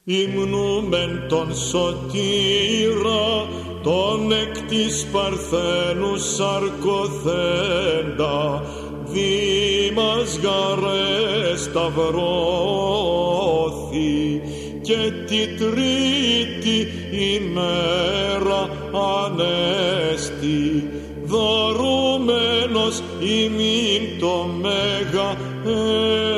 Υμνούμεν τον σωτήρα, τον εκ της Παρθένου σαρκωθέντα, δήμας γαρέ σταυρώθη, και τη τρίτη ημέρα ανέστη, δωρούμενος ημίν το Μέγα